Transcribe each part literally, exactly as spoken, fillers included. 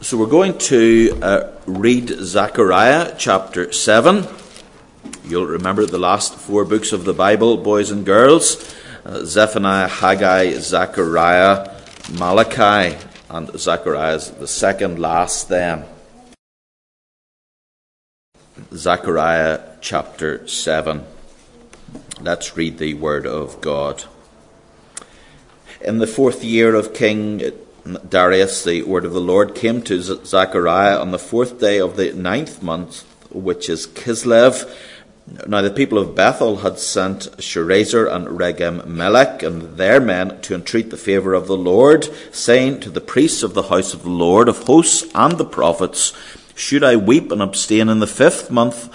So we're going to uh, read Zechariah chapter seven. You'll remember the last four books of the Bible, boys and girls. Uh, Zephaniah, Haggai, Zechariah, Malachi. And Zechariah is the second last then. Zechariah chapter seven. Let's read the word of God. In the fourth year of King Darius, the word of the Lord came to Zechariah on the fourth day of the ninth month, which is Kislev. Now the people of Bethel had sent Sharezer and Regem-Melech and their men to entreat the favour of the Lord, saying to the priests of the house of the Lord of hosts and the prophets, "Should I weep and abstain in the fifth month,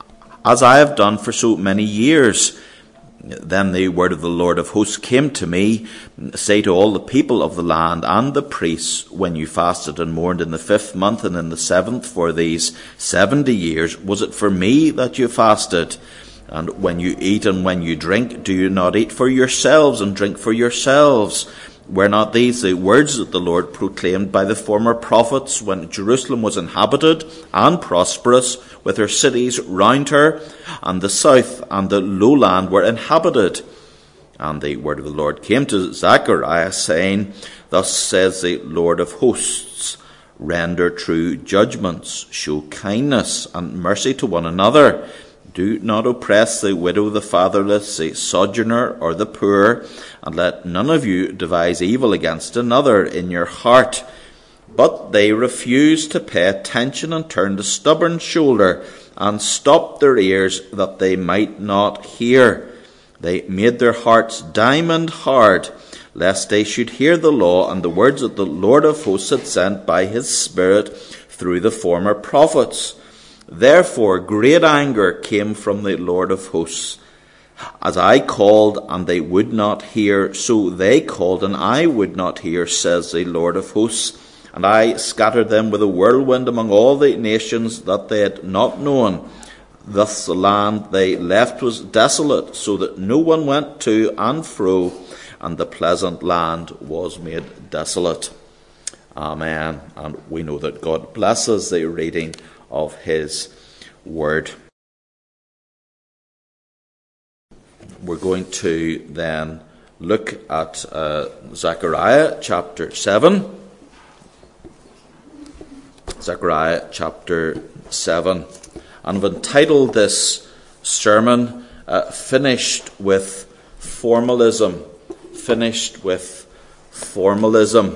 as I have done for so many years?" Then the word of the Lord of hosts came to me, "Say to all the people of the land and the priests, when you fasted and mourned in the fifth month and in the seventh for these seventy years, was it for me that you fasted? And when you eat and when you drink, do you not eat for yourselves and drink for yourselves? Were not these the words that the Lord proclaimed by the former prophets when Jerusalem was inhabited and prosperous, with her cities round her, and the south and the lowland were inhabited?" And the word of the Lord came to Zechariah, saying, "Thus says the Lord of hosts, render true judgments, show kindness and mercy to one another. Do not oppress the widow, the fatherless, the sojourner, or the poor, and let none of you devise evil against another in your heart." But they refused to pay attention and turned a stubborn shoulder and stopped their ears that they might not hear. They made their hearts diamond hard, lest they should hear the law and the words that the Lord of hosts had sent by his Spirit through the former prophets. Therefore great anger came from the Lord of hosts. As I called and they would not hear, so they called and I would not hear, says the Lord of hosts. And I scattered them with a whirlwind among all the nations that they had not known. Thus the land they left was desolate, so that no one went to and fro, and the pleasant land was made desolate. Amen. And we know that God blesses the reading of his word. We're going to then look at uh, Zechariah chapter seven. Zechariah chapter seven. And I've entitled this sermon, uh, Finished with Formalism. Finished with Formalism.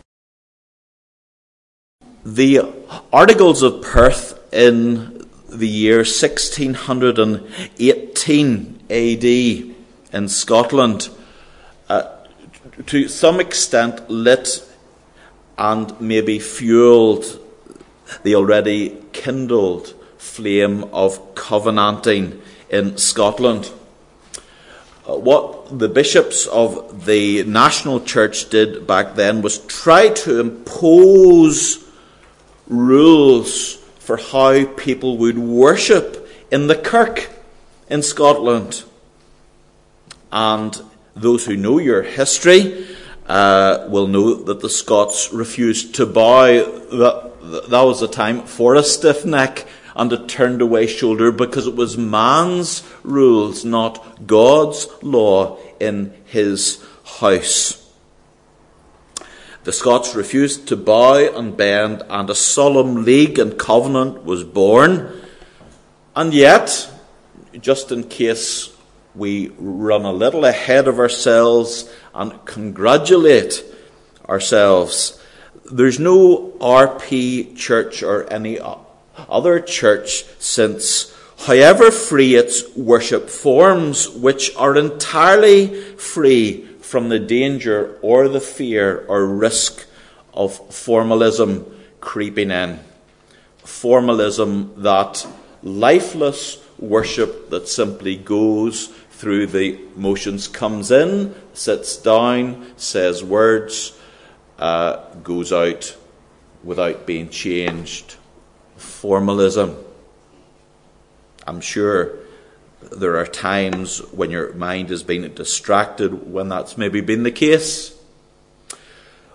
The Articles of Perth in the year sixteen eighteen A D in Scotland uh, to some extent lit and maybe fueled the already kindled flame of covenanting in Scotland. Uh, what the bishops of the national church did back then was try to impose rules for how people would worship in the kirk in Scotland. And those who know your history uh, will know that the Scots refused to bow. That, that was a time for a stiff neck and a turned away shoulder, because it was man's rules, not God's law in his house. The Scots refused to bow and bend, and a solemn league and covenant was born. And yet, just in case we run a little ahead of ourselves and congratulate ourselves, there's no R P church or any other church since, however free its worship forms, which are entirely free from the danger or the fear or risk of formalism creeping in. Formalism, that lifeless worship that simply goes through the motions, comes in, sits down, says words, uh, goes out without being changed. Formalism. I'm sure there are times when your mind has been distracted when that's maybe been the case.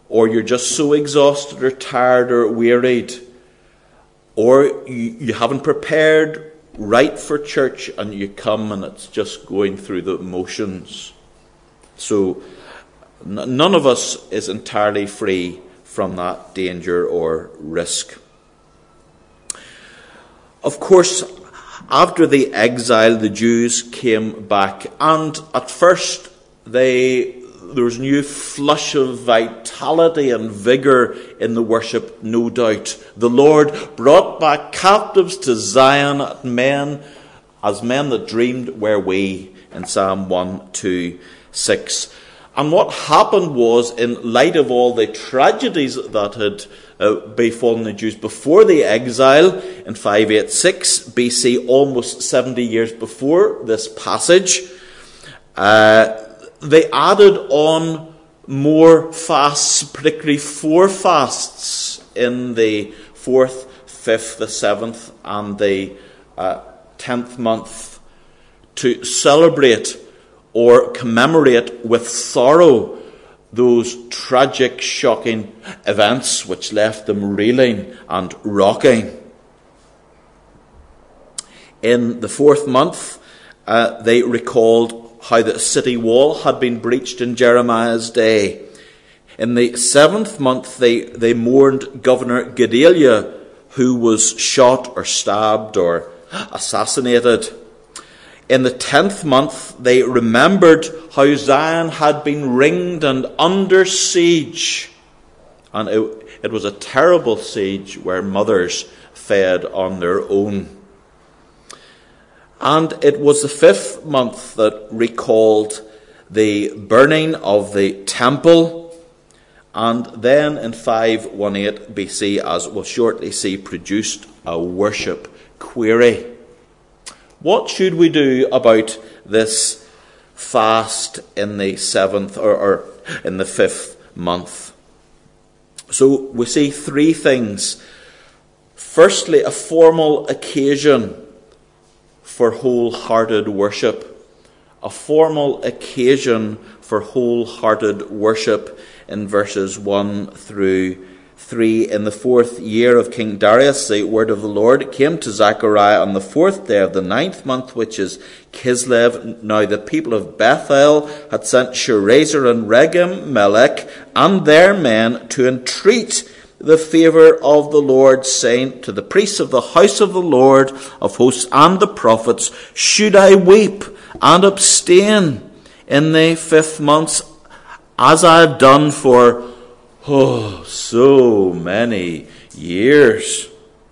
or you're just so exhausted or tired or wearied, or you, you haven't prepared right for church and you come and it's just going through the motions. So n- none of us is entirely free from that danger or risk. Of course, after the exile, the Jews came back, and at first they there was a new flush of vitality and vigour in the worship, no doubt. The Lord brought back captives to Zion, men as men that dreamed were we, in Psalm one, two, six. And what happened was, in light of all the tragedies that had uh, befallen the Jews before the exile in five eighty-six B C, almost seventy years before this passage, uh, they added on more fasts, particularly four fasts in the fourth, fifth, the seventh, and the uh, tenth month to celebrate or commemorate with sorrow those tragic, shocking events which left them reeling and rocking. In the fourth month, uh, they recalled how the city wall had been breached in Jeremiah's day. In the seventh month, they, they mourned Governor Gedaliah, who was shot or stabbed or assassinated. In the tenth month, they remembered how Zion had been ringed and under siege. And it, it was a terrible siege where mothers fed on their own. And it was the fifth month that recalled the burning of the temple, and then in five eighteen B C, as we'll shortly see, produced a worship query. What should we do about this fast in the seventh or, or in the fifth month? So we see three things. Firstly, a formal occasion for wholehearted worship. A formal occasion for wholehearted worship in verses one through three. In the fourth year of King Darius, the word of the Lord came to Zechariah on the fourth day of the ninth month, which is Kislev. Now the people of Bethel had sent Sharezer and Regem-Melech and their men to entreat the favour of the Lord, saying to the priests of the house of the Lord of hosts and the prophets, should I weep and abstain in the fifth month, as I have done for oh so many years?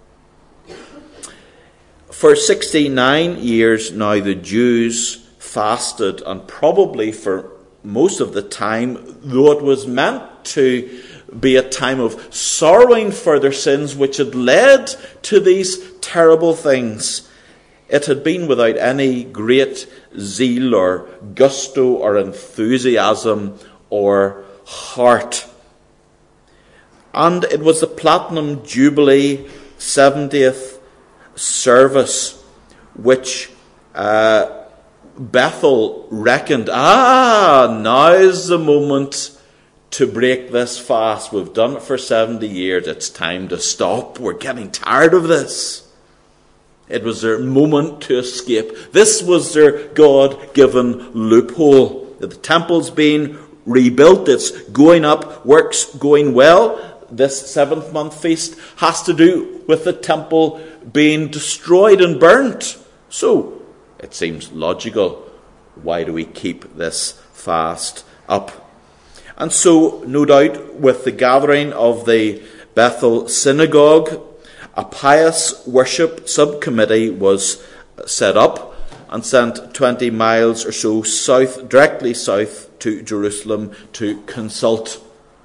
For sixty-nine years now the Jews fasted, and probably for most of the time, though it was meant to be a time of sorrowing for their sins which had led to these terrible things, it had been without any great zeal or gusto or enthusiasm or heart. And it was the Platinum Jubilee seventieth service which uh, Bethel reckoned, ah, now's the moment to break this fast. We've done it for seventy years. It's time to stop. We're getting tired of this. It was their moment to escape. This was their God-given loophole. The temple's being rebuilt. It's going up. Work's going well. This seventh month feast has to do with the temple being destroyed and burnt. So, it seems logical. Why do we keep this fast up? And so, no doubt, with the gathering of the Bethel Synagogue, a pious worship subcommittee was set up and sent twenty miles or so south, directly south to Jerusalem to consult.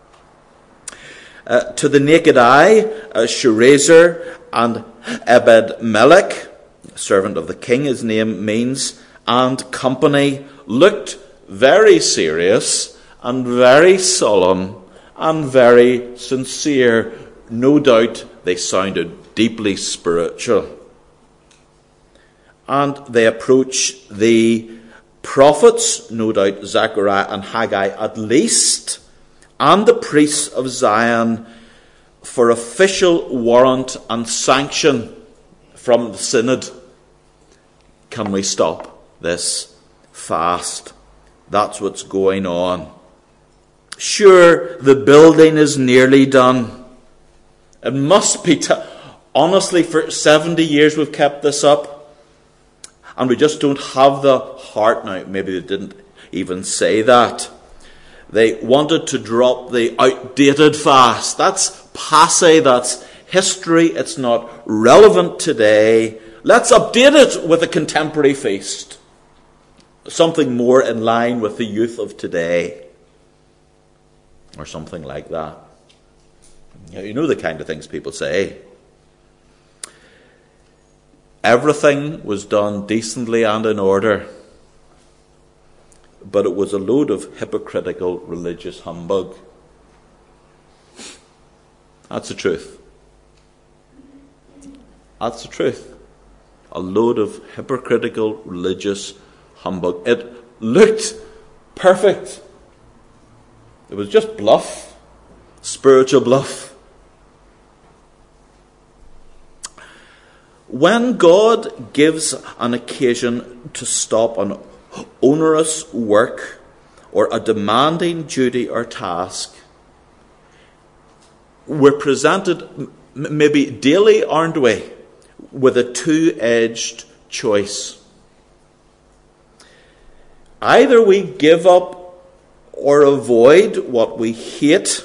Uh, to the naked eye, uh, Sharezer and Ebed-Melech, servant of the king, his name means, and company looked very serious and very solemn and very sincere. No doubt they sounded deeply spiritual. And they approached the prophets, no doubt Zechariah and Haggai at least, and the priests of Zion for official warrant and sanction from the synod. Can we stop this fast? That's what's going on. Sure, the building is nearly done. It must be. T- Honestly, for seventy years we've kept this up, and we just don't have the heart now. Maybe they didn't even say that. They wanted to drop the outdated fast. That's passé, that's history, it's not relevant today. Let's update it with a contemporary feast. Something more in line with the youth of today. Or something like that. You know the kind of things people say. Everything was done decently and in order, but it was a load of hypocritical religious humbug. That's the truth. That's the truth. A load of hypocritical religious humbug. It looked perfect. It was just bluff, spiritual bluff. When God gives an occasion to stop an onerous work or a demanding duty or task, we're presented, m- maybe daily, aren't we, with a two-edged choice. Either we give up or avoid what we hate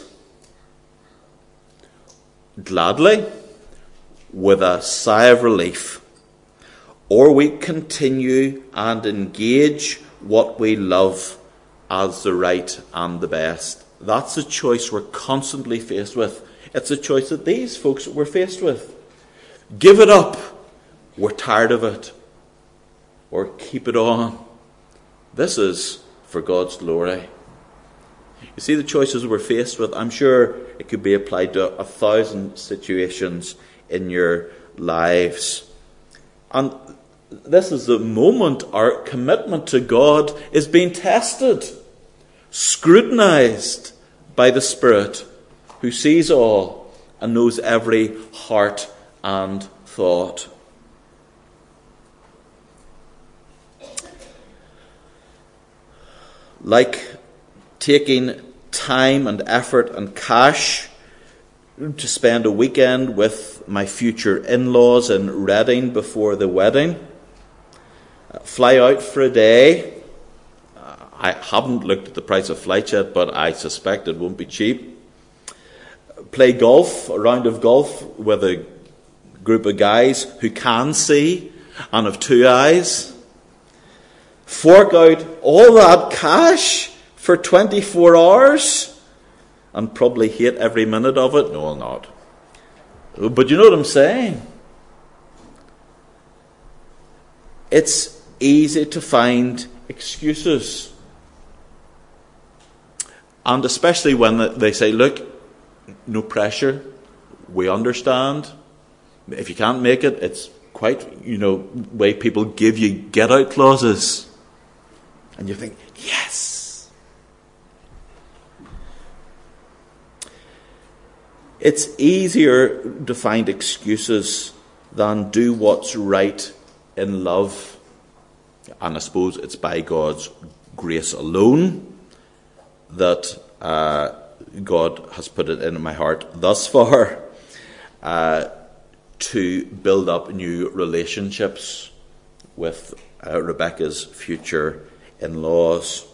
gladly, with a sigh of relief, or we continue and engage what we love as the right and the best. That's a choice we're constantly faced with. It's a choice that these folks were faced with. Give it up. We're tired of it. Or keep it on. This is for God's glory. You see the choices we're faced with. I'm sure it could be applied to a thousand situations in your lives. And this is the moment our commitment to God is being tested, scrutinized by the Spirit, who sees all and knows every heart and thought. Like taking time and effort and cash to spend a weekend with my future in-laws in Reading before the wedding. Uh, fly out for a day. Uh, I haven't looked at the price of flights yet, but I suspect it won't be cheap. Play golf, a round of golf with a group of guys who can see and have two eyes. Fork out all that cash for twenty-four hours. And probably hate every minute of it. No, I'll not. But you know what I'm saying? It's easy to find excuses. And especially when they say, look, no pressure. We understand. If you can't make it, it's quite, you know, way people give you get-out clauses. And you think, yes. It's easier to find excuses than do what's right in love. And I suppose it's by God's grace alone that uh, God has put it in my heart thus far uh, to build up new relationships with uh, Rebecca's future in-laws.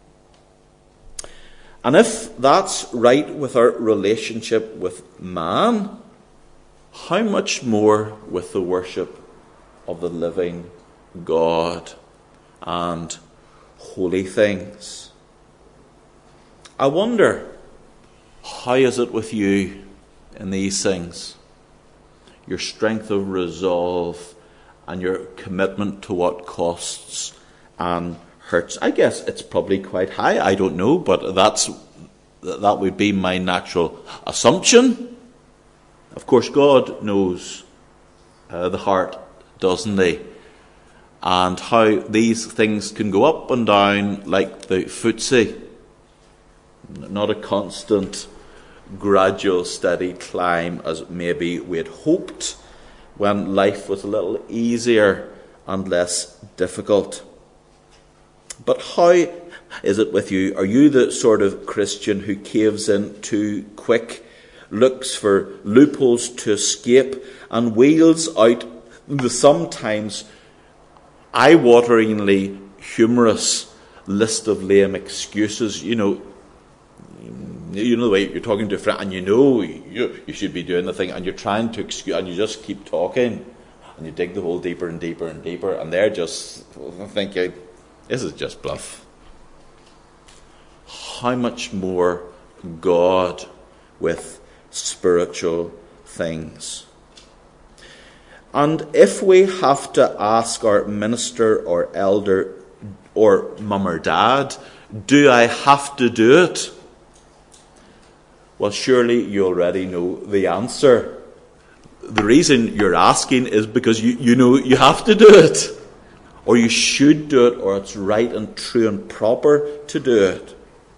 And if that's right with our relationship with man, how much more with the worship of the living God and holy things? I wonder, how is it with you in these things? Your strength of resolve and your commitment to what costs and hurts. I guess it's probably quite high. I don't know, but that's that would be my natural assumption. Of course, God knows uh, the heart, doesn't he? And how these things can go up and down like the footsie. not a constant, gradual, steady climb as maybe we had hoped when life was a little easier and less difficult. But how is it with you? Are you the sort of Christian who caves in too quick, looks for loopholes to escape, and wheels out the sometimes eye-wateringly humorous list of lame excuses? You know, you know the way you're talking to a friend, and you know you, you should be doing the thing, and you're trying to excuse, and you just keep talking, and you dig the hole deeper and deeper and deeper, and they're just thinking, this is just bluff. How much more God with spiritual things? And if we have to ask our minister or elder or mum or dad, do I have to do it? Well, surely you already know the answer. The reason you're asking is because you, you know you have to do it. Or you should do it, or it's right and true and proper to do it.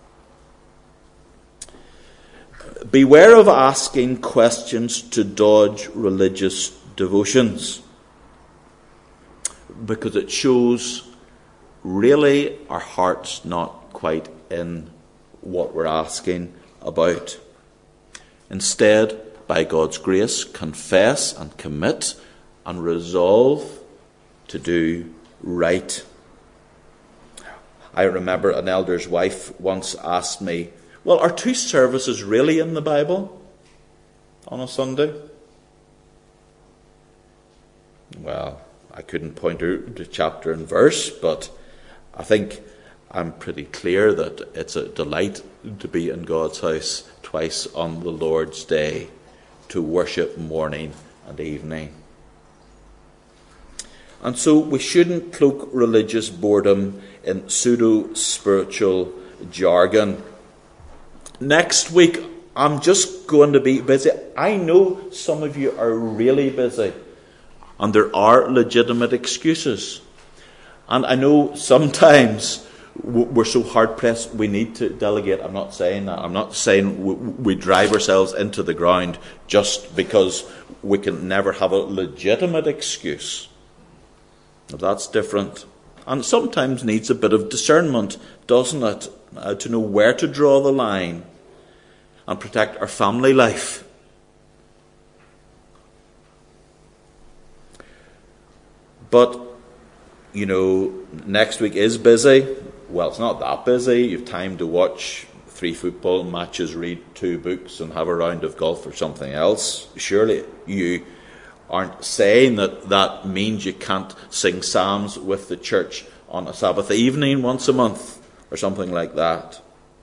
Beware of asking questions to dodge religious devotions, because it shows really our heart's not quite in what we're asking about. Instead, by God's grace, confess and commit and resolve to do right. I remember an elder's wife once asked me, well, are two services really in the Bible on a Sunday? Well, I couldn't point out the chapter and verse, but I think I'm pretty clear that it's a delight to be in God's house twice on the Lord's Day, to worship morning and evening. And so we shouldn't cloak religious boredom in pseudo-spiritual jargon. Next week, I'm just going to be busy. I know some of you are really busy, and there are legitimate excuses. And I know sometimes we're so hard-pressed we need to delegate. I'm not saying that. I'm not saying we drive ourselves into the ground just because we can never have a legitimate excuse. That's different. And sometimes needs a bit of discernment, doesn't it? Uh, to know where to draw the line and protect our family life. But, you know, next week is busy. Well, it's not that busy. You've time to watch three football matches, read two books, and have a round of golf or something else. Surely you aren't saying that that means you can't sing psalms with the church on a Sabbath evening once a month or something like that.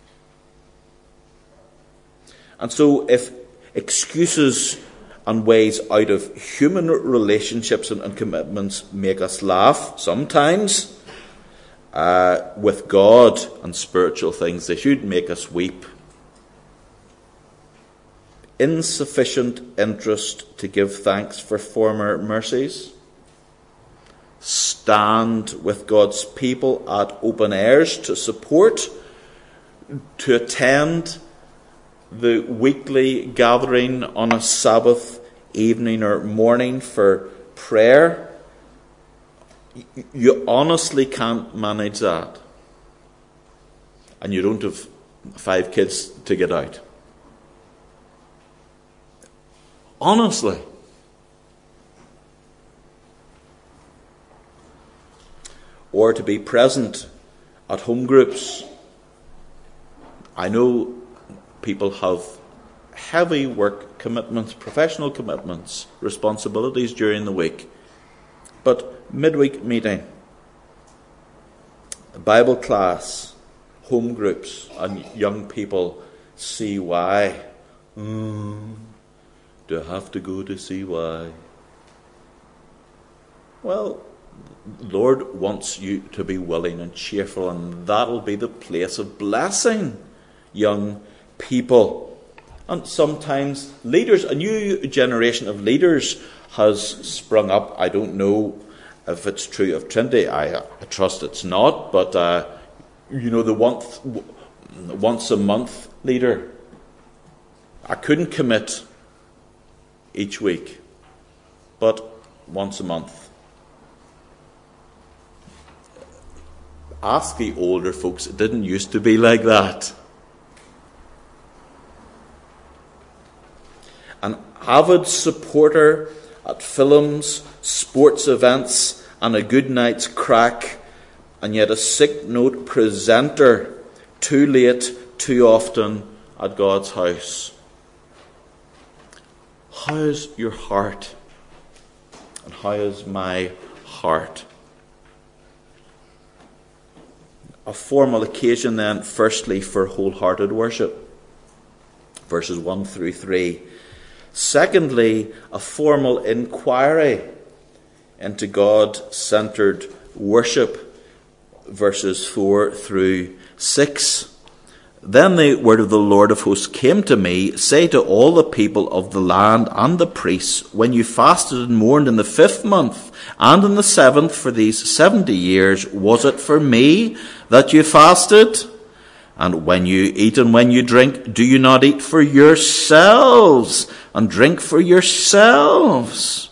And so if excuses and ways out of human relationships and, and commitments make us laugh sometimes, uh, with God and spiritual things, they should make us weep. Insufficient interest to give thanks for former mercies. Stand with God's people at open airs to support, to attend the weekly gathering on a Sabbath evening or morning for prayer. You honestly can't manage that. And you don't have five kids to get out. Honestly. Or to be present at home groups. I know people have heavy work commitments, professional commitments, responsibilities during the week. But midweek meeting, Bible class, home groups, and young people see why. Mm. Do I have to go to see why? Well, the Lord wants you to be willing and cheerful, and that'll be the place of blessing young people. And sometimes leaders, a new generation of leaders has sprung up. I don't know if it's true of Trinity. I, I trust it's not, but uh, you know, they want once a month leader. I couldn't commit each week, but once a month. Ask the older folks, it didn't used to be like that. An avid supporter at films, sports events, and a good night's crack, and yet a sick note presenter, too late, too often at God's house. How is your heart? And how is my heart? A formal occasion then, firstly, for wholehearted worship. Verses one through three. Secondly, a formal inquiry into God-centered worship. Verses four through six. Then the word of the Lord of hosts came to me, say to all the people of the land and the priests, when you fasted and mourned in the fifth month and in the seventh for these seventy years, was it for me that you fasted? And when you eat and when you drink, do you not eat for yourselves and drink for yourselves?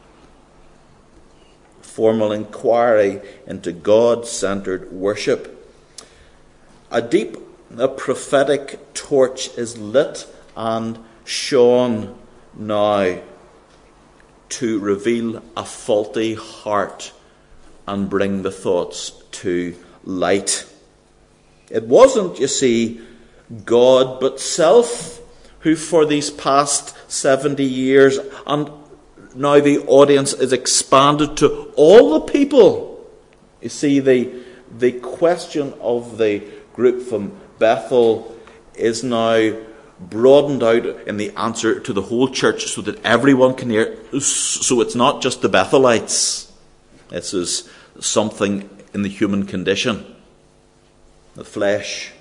Formal inquiry into God-centered worship. A deep A prophetic torch is lit and shone now to reveal a faulty heart and bring the thoughts to light. It wasn't, you see, God but self who for these past seventy years, and now the audience is expanded to all the people. You see, the, the question of the group from Bethel is now broadened out in the answer to the whole church so that everyone can hear. So it's not just the Bethelites. This is something in the human condition, the flesh.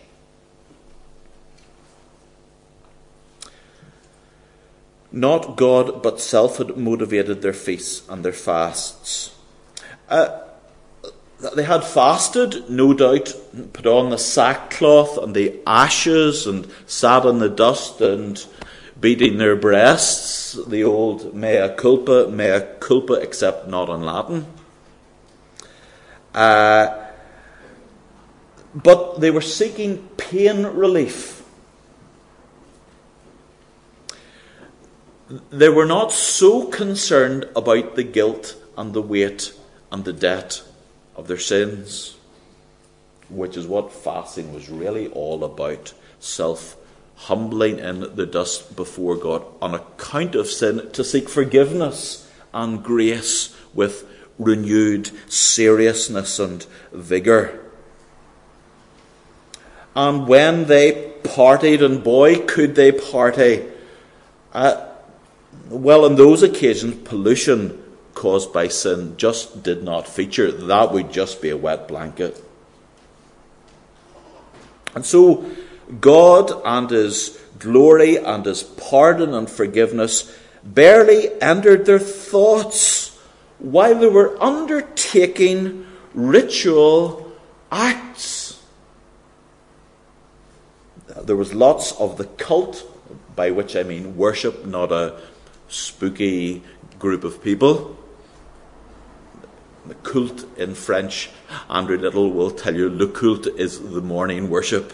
Not God but self had motivated their feasts and their fasts. Uh, They had fasted, no doubt, put on the sackcloth and the ashes and sat in the dust and beating their breasts, the old mea culpa, mea culpa, except not in Latin. Uh, but they were seeking pain relief. They were not so concerned about the guilt and the weight and the debt of their sins, which is what fasting was really all about. Self-humbling in the dust before God on account of sin, to seek forgiveness and grace with renewed seriousness and vigour. And when they partied, and boy could they party, uh, well, on those occasions pollution caused by sin just did not feature. That would just be a wet blanket. And so God and his glory and his pardon and forgiveness barely entered their thoughts while they were undertaking ritual acts. There was lots of the cult, by which I mean worship, not a spooky group of people. The culte in French, Andrew Little will tell you, le culte is the morning worship.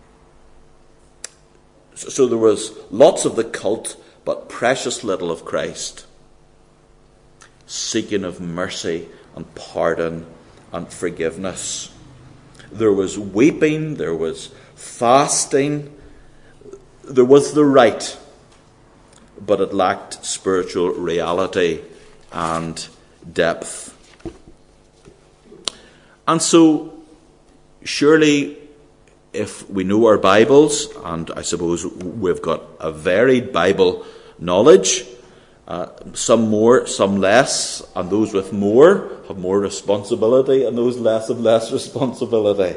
So, so there was lots of the cult, but precious little of Christ. Seeking of mercy and pardon and forgiveness. There was weeping, there was fasting, there was the rite, but it lacked spiritual reality and depth. And so, surely, if we know our Bibles, and I suppose we've got a varied Bible knowledge, uh, some more, some less, and those with more have more responsibility, and those less have less responsibility.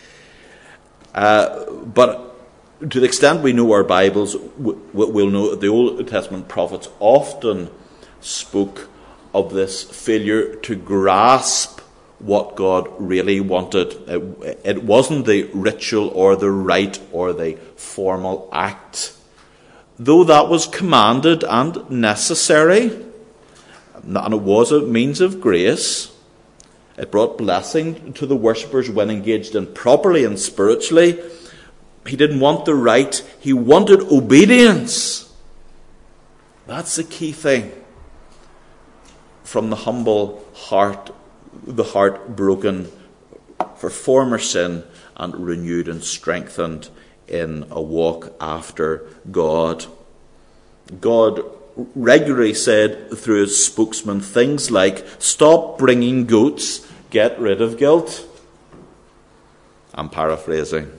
Uh, but to the extent we know our Bibles, we'll know the Old Testament prophets often spoke of this failure to grasp what God really wanted. It, it wasn't the ritual or the rite or the formal act. Though that was commanded and necessary, and it was a means of grace, it brought blessing to the worshippers when engaged in properly and spiritually. He didn't want the rite, he wanted obedience. That's the key thing. From the humble heart, the heart broken for former sin and renewed and strengthened in a walk after God. God regularly said through his spokesman things like, "Stop bringing goats, get rid of guilt." I'm paraphrasing.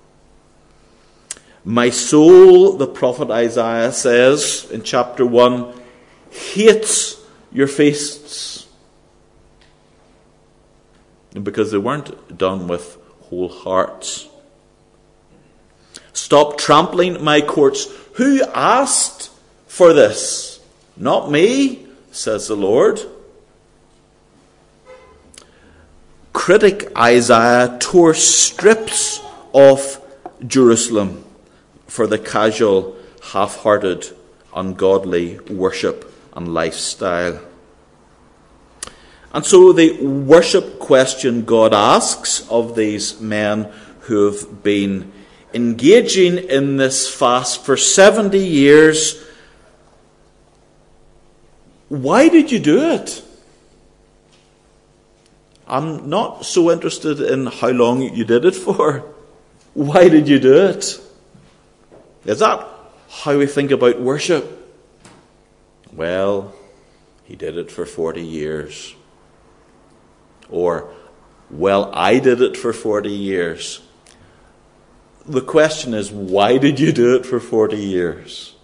My soul, the prophet Isaiah says in chapter one, hates your feasts, because they weren't done with whole hearts. Stop trampling my courts. Who asked for this? Not me, says the Lord. Critic Isaiah tore strips off Jerusalem for the casual, half-hearted, ungodly worship and lifestyle. And so the worship question God asks of these men who have been engaging in this fast for seventy years, why did you do it? I'm not so interested in how long you did it for. Why did you do it? Is that how we think about worship? Well, he did it for forty years. Or, well, I did it for forty years. The question is, why did you do it for forty years?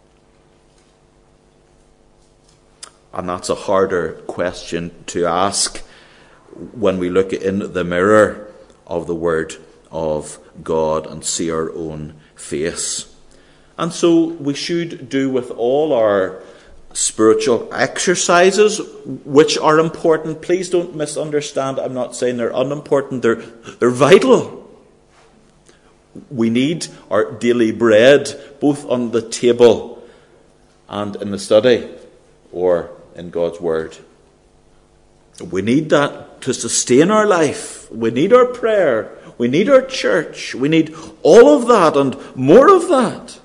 And that's a harder question to ask when we look in the mirror of the Word of God and see our own face. And so we should do with all our spiritual exercises, which are important. Please don't misunderstand. I'm not saying they're unimportant. They're, they're vital. We need our daily bread, both on the table and in the study or in God's Word. We need that to sustain our life. We need our prayer. We need our church. We need all of that and more of that.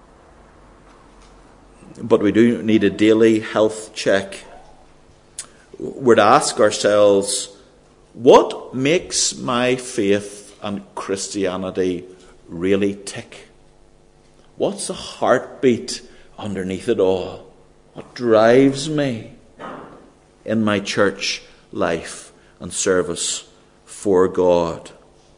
But we do need a daily health check. We're to ask ourselves, what makes my faith and Christianity really tick? What's the heartbeat underneath it all? What drives me in my church life and service for God?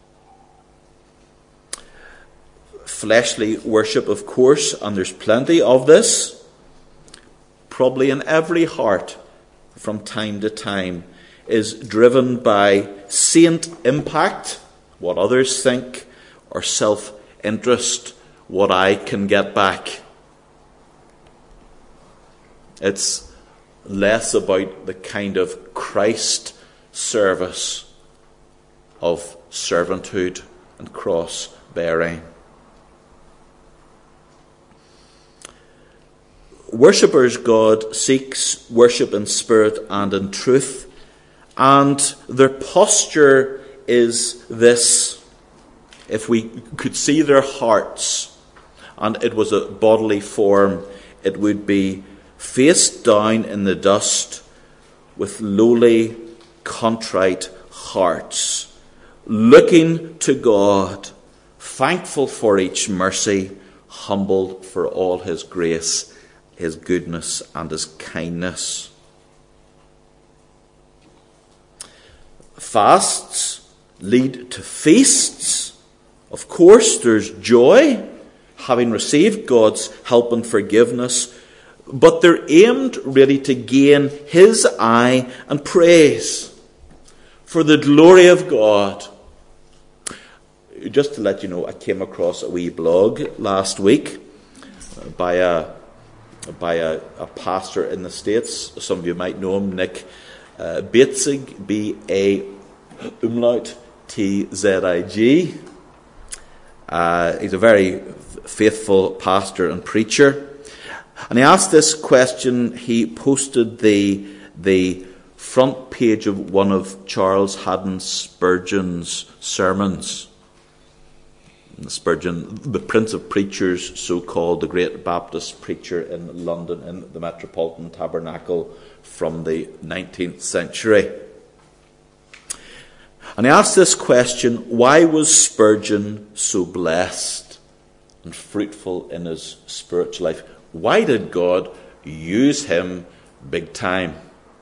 Fleshly worship, of course, and there's plenty of this, probably in every heart from time to time, is driven by saint impact, what others think, or self-interest, what I can get back. It's less about the kind of Christ service of servanthood and cross-bearing. Worshippers, God seeks worship in spirit and in truth, and their posture is this. If we could see their hearts, and it was a bodily form, it would be face down in the dust with lowly, contrite hearts, looking to God, thankful for each mercy, humbled for all his grace, his goodness and his kindness. Fasts lead to feasts. Of course, there's joy, having received God's help and forgiveness, but they're aimed really to gain his eye and praise for the glory of God. Just to let you know, I came across a wee blog last week by a by a, a pastor in the States. Some of you might know him, Nick uh, Baitzig, B A umlaut T Z I G. Uh, he's a very faithful pastor and preacher. And he asked this question. He posted the, the front page of one of Charles Haddon Spurgeon's sermons. Spurgeon, the Prince of Preachers, so-called, the great Baptist preacher in London in the Metropolitan Tabernacle from the nineteenth century. And he asked this question: why was Spurgeon so blessed and fruitful in his spiritual life? Why did God use him big time?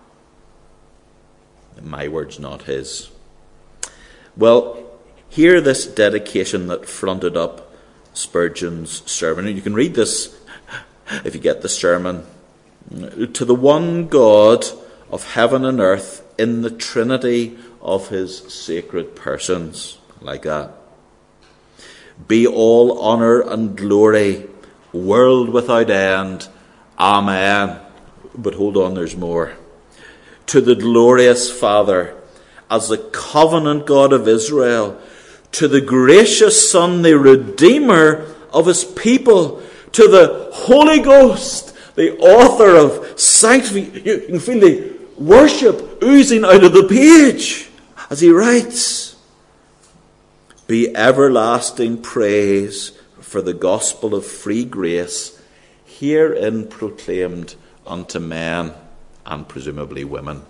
My words, not his. Well, hear this dedication that fronted up Spurgeon's sermon. And you can read this if you get the sermon. To the one God of heaven and earth in the Trinity of his sacred persons. Like that. Be all honour and glory, world without end. Amen. But hold on, there's more. To the glorious Father, as the covenant God of Israel, to the gracious Son, the Redeemer of his people, to the Holy Ghost, the author of sanctification. You can feel the worship oozing out of the page as he writes. Be everlasting praise for the gospel of free grace, herein proclaimed unto men and presumably women,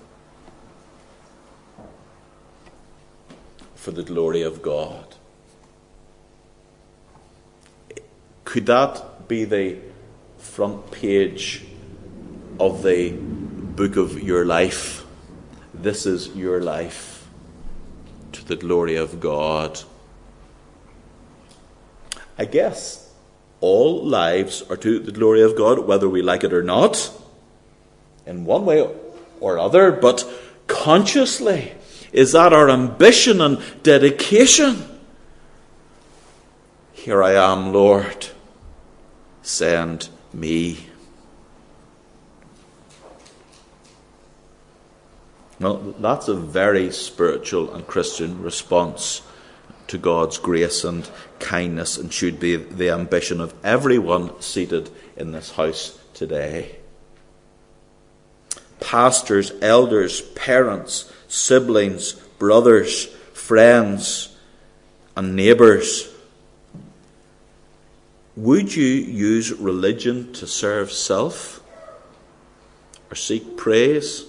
for the glory of God. Could that be the front page of the book of your life? This is your life, to the glory of God. I guess all lives are to the glory of God, whether we like it or not, in one way or other, but consciously. Is that our ambition and dedication? Here I am, Lord. Send me. Well, that's a very spiritual and Christian response to God's grace and kindness, and should be the ambition of everyone seated in this house today. Pastors, elders, parents, siblings, brothers, friends, and neighbours. Would you use religion to serve self or seek praise?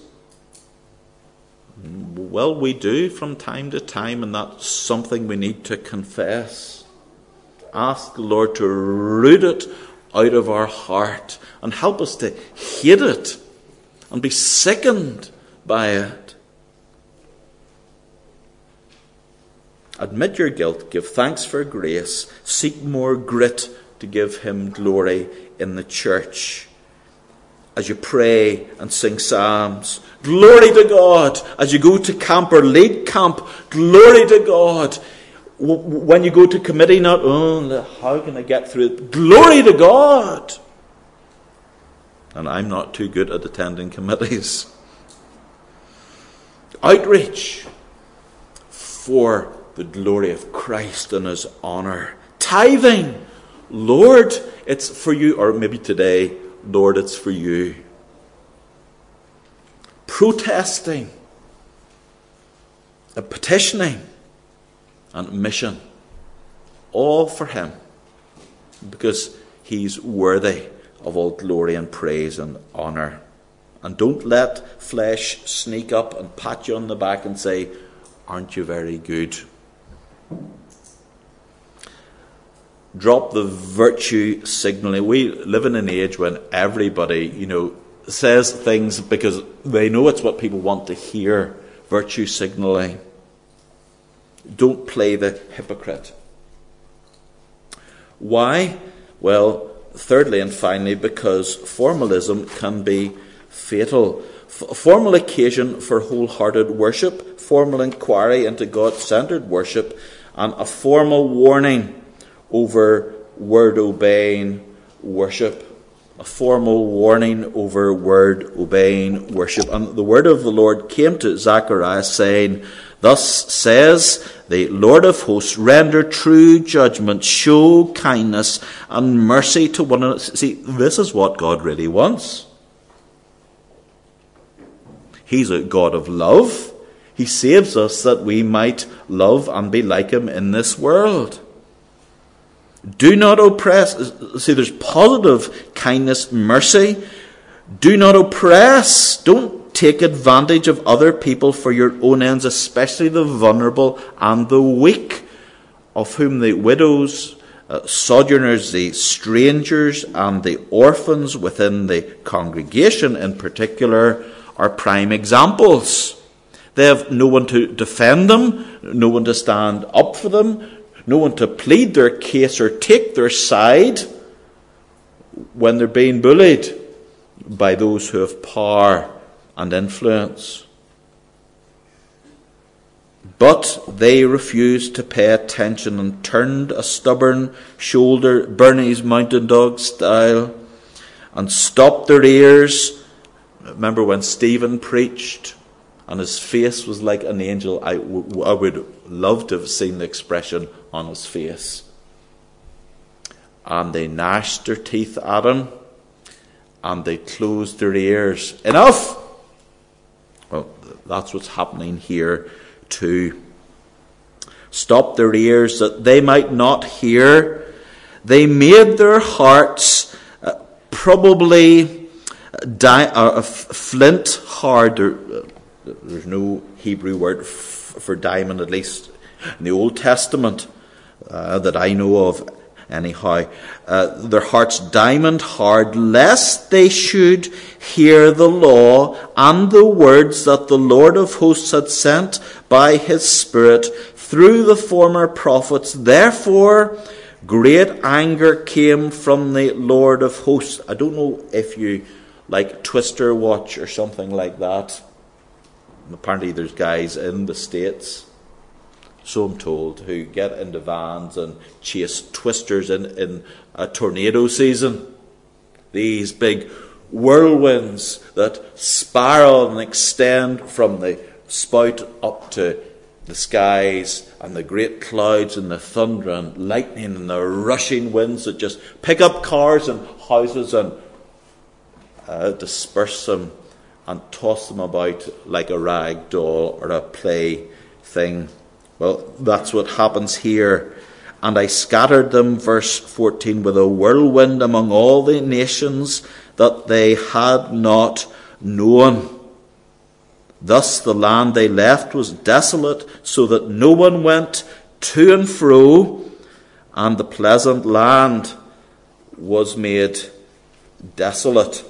Well, we do from time to time, and that's something we need to confess. Ask the Lord to root it out of our heart and help us to hate it and be sickened by it. Admit your guilt, give thanks for grace, seek more grit to give him glory in the church. As you pray and sing psalms, glory to God. As you go to camp or lead camp, glory to God. When you go to committee, not, oh, how can I get through it? Glory to God. And I'm not too good at attending committees. Outreach for the glory of Christ and his honour. Tithing, Lord, it's for you. Or maybe today, Lord, it's for you. Protesting, and petitioning, and mission. All for him. Because he's worthy of all glory and praise and honour. And don't let flesh sneak up and pat you on the back and say, aren't you very good? Drop the virtue signaling. We live in an age when everybody, you know, says things because they know it's what people want to hear. Virtue signaling. Don't play the hypocrite. Why? Well, thirdly and finally, because formalism can be fatal. F- formal occasion for wholehearted worship, formal inquiry into God-centered worship, and a formal warning over word-obeying worship. a formal warning over word-obeying worship. And the word of the Lord came to Zechariah, saying, "Thus says the Lord of hosts, render true judgment, show kindness and mercy to one another." See, this is what God really wants. He's a God of love. He saves us that we might love and be like him in this world. Do not oppress. See, there's positive kindness, mercy. Do not oppress. Don't take advantage of other people for your own ends, especially the vulnerable and the weak, of whom the widows, uh, sojourners, the strangers, and the orphans within the congregation in particular are prime examples. They have no one to defend them, no one to stand up for them, no one to plead their case or take their side when they're being bullied by those who have power and influence. But they refused to pay attention and turned a stubborn shoulder, Bernese mountain dog style, and stopped their ears. Remember when Stephen preached and his face was like an angel? I, w- I would love to have seen the expression on his face. And they gnashed their teeth at him, and they closed their ears. Enough! Well, that's what's happening here too. Stop their ears that they might not hear. They made their hearts uh, probably di- uh, flint hard. There, uh, there's no Hebrew word f- for diamond, at least in the Old Testament, uh, that I know of anyhow. Uh, their hearts diamond hard, lest they should hear the law and the words that the Lord of hosts had sent by his Spirit through the former prophets. Therefore, great anger came from the Lord of hosts. I don't know if you like Twister watch or something like that. Apparently there's guys in the States, so I'm told, who get into vans and chase twisters in, in a tornado season. These big whirlwinds that spiral and extend from the spout up to the skies, and the great clouds and the thunder and lightning and the rushing winds that just pick up cars and houses and uh, disperse them and toss them about like a rag doll or a play thing. Well, that's what happens here. And I scattered them, verse fourteen, with a whirlwind among all the nations that they had not known. Thus the land they left was desolate, so that no one went to and fro, and the pleasant land was made desolate.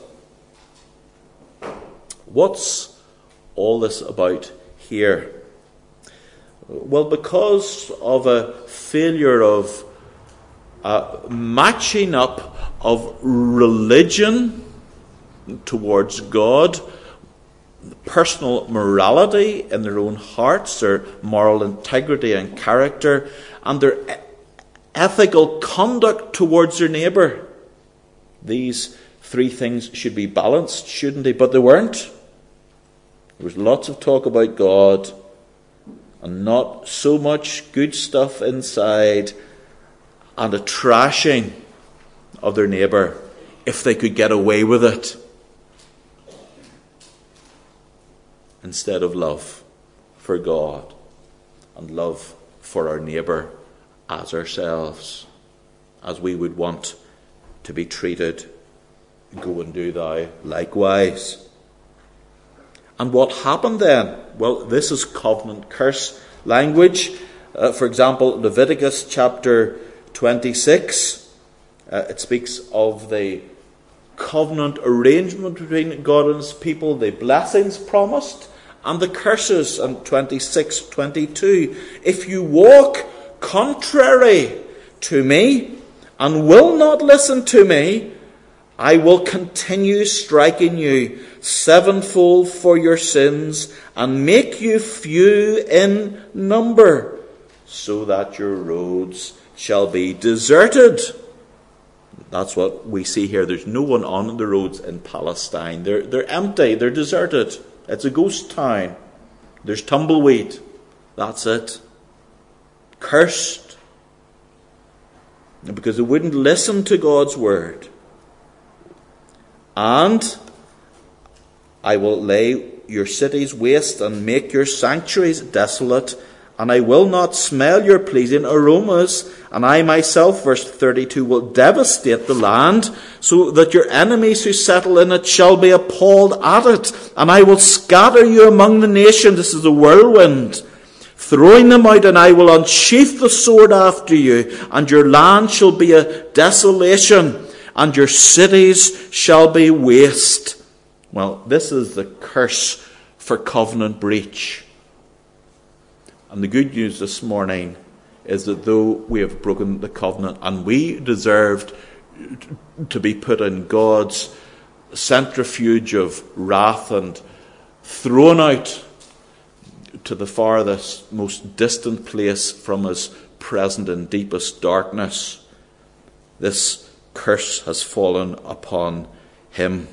What's all this about here? Well, because of a failure of uh, matching up of religion towards God, personal morality in their own hearts, their moral integrity and character, and their ethical conduct towards their neighbour. These three things should be balanced, shouldn't they? But they weren't. There was lots of talk about God and not so much good stuff inside, and a trashing of their neighbour if they could get away with it, instead of love for God and love for our neighbour as ourselves, as we would want to be treated. Go and do thou likewise. And what happened then? Well, this is covenant curse language. Uh, for example, Leviticus chapter twenty-six, uh, it speaks of the covenant arrangement between God and his people, the blessings promised, and the curses. And twenty-six twenty-two, if you walk contrary to me and will not listen to me, I will continue striking you sevenfold for your sins and make you few in number, so that your roads shall be deserted. That's what we see here. There's no one on the roads in Palestine. They're, they're empty. They're deserted. It's a ghost town. There's tumbleweed. That's it. Cursed. Because they wouldn't listen to God's word. And I will lay your cities waste and make your sanctuaries desolate, and I will not smell your pleasing aromas, and I myself, verse thirty-two, will devastate the land, so that your enemies who settle in it shall be appalled at it, and I will scatter you among the nations. This is the whirlwind, throwing them out, and I will unsheath the sword after you, and your land shall be a desolation, and your cities shall be waste. Well, this is the curse for covenant breach. And the good news this morning is that though we have broken the covenant and we deserved to be put in God's centrifuge of wrath and thrown out to the farthest, most distant place from his present and deepest darkness, this curse has fallen upon him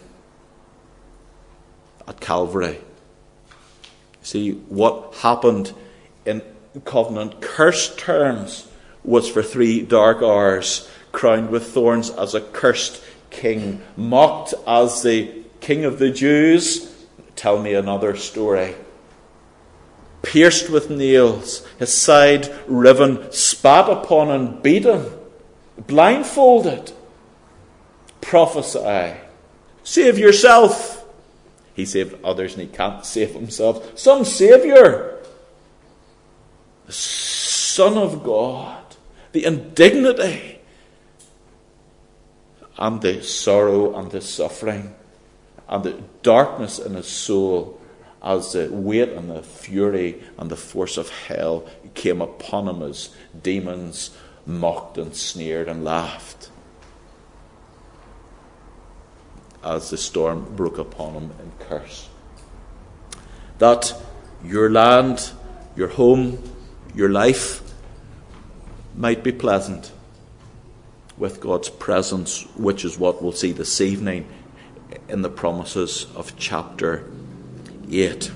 at Calvary. See, what happened in covenant curse terms was for three dark hours, crowned with thorns as a cursed king, mocked as the King of the Jews. Tell me another story. Pierced with nails, his side riven, spat upon and beaten, blindfolded. Prophesy. Save yourself. He saved others and he can't save himself. Some Saviour. The Son of God. The indignity and the sorrow and the suffering and the darkness in his soul as the weight and the fury and the force of hell came upon him as demons mocked and sneered and laughed as the storm broke upon him in curse. That your land, your home, your life might be pleasant with God's presence, which is what we'll see this evening in the promises of chapter eight.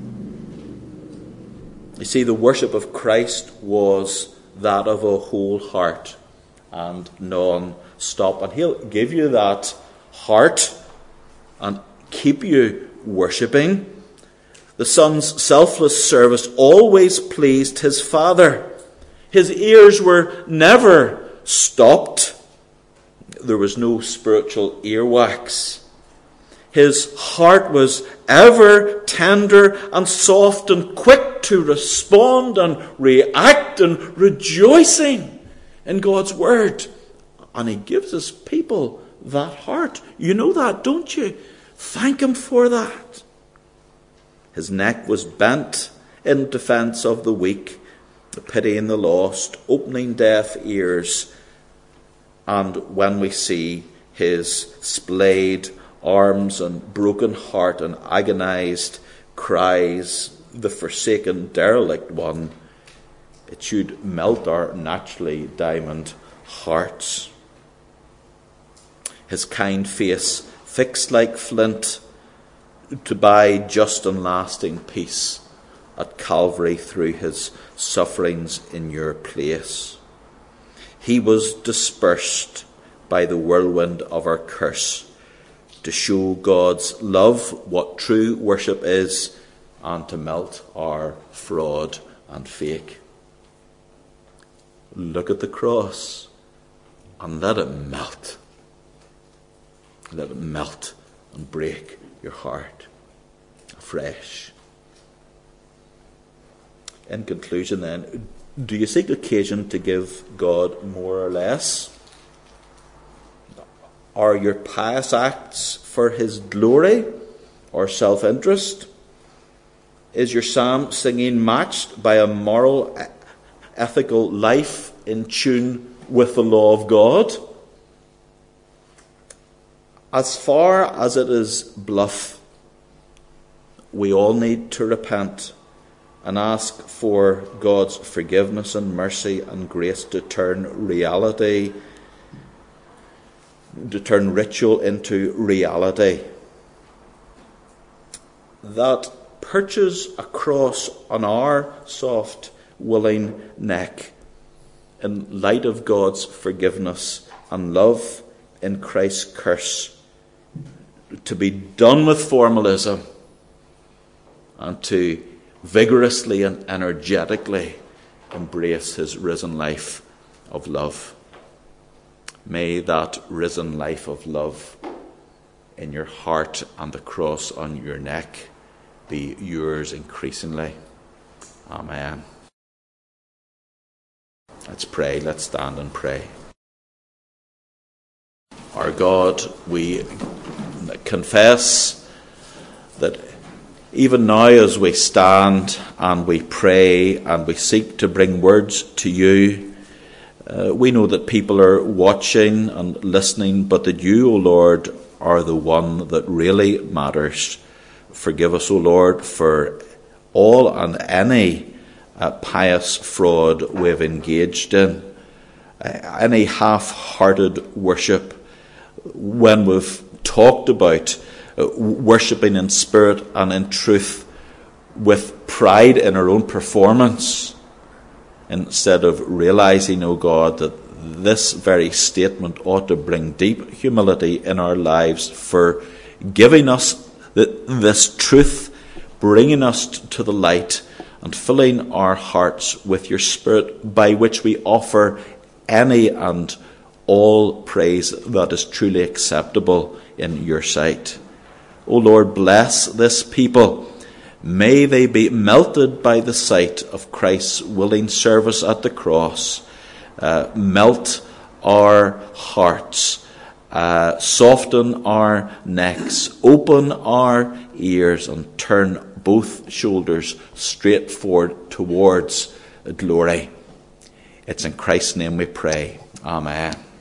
You see, the worship of Christ was that of a whole heart and non-stop. And he'll give you that heart and keep you worshipping. The Son's selfless service always pleased his Father. His ears were never stopped. There was no spiritual earwax. His heart was ever tender and soft and quick to respond and react and rejoicing in God's word. And he gives his people that heart. You know that, don't you? Thank him for that. His neck was bent in defense of the weak, pitying the lost, opening deaf ears. And when we see his splayed arms and broken heart and agonized cries, the forsaken derelict one, it should melt our naturally diamond hearts. His kind face fixed like flint to buy just and lasting peace at Calvary through his sufferings in your place. He was dispersed by the whirlwind of our curse to show God's love, what true worship is, and to melt our fraud and fake. Look at the cross and let it melt. Let it melt and break your heart afresh. In conclusion then, do you seek occasion to give God more or less? Are your pious acts for his glory or self-interest? Is your psalm singing matched by a moral, ethical life in tune with the law of God? As far as it is bluff, we all need to repent and ask for God's forgiveness and mercy and grace to turn reality to turn ritual into reality. That perches across on our soft, willing neck in light of God's forgiveness and love in Christ's curse, to be done with formalism and to vigorously and energetically embrace his risen life of love. May that risen life of love in your heart and the cross on your neck be yours increasingly. Amen. Let's pray. Let's stand and pray. Our God, we confess that even now as we stand and we pray and we seek to bring words to you, uh, we know that people are watching and listening, but that you, O Lord, are the one that really matters. Forgive us, O Lord, for all and any uh, pious fraud we've engaged in, uh, any half-hearted worship, when we've talked about uh, worshipping in spirit and in truth with pride in our own performance, instead of realizing, O God, that this very statement ought to bring deep humility in our lives for giving us this truth, bringing us to the light and filling our hearts with your Spirit, by which we offer any and all praise that is truly acceptable in your sight. O Lord, bless this people. May they be melted by the sight of Christ's willing service at the cross. Uh, melt our hearts. Uh, soften our necks, open our ears, and turn both shoulders straight forward towards glory. It's in Christ's name we pray. Amen.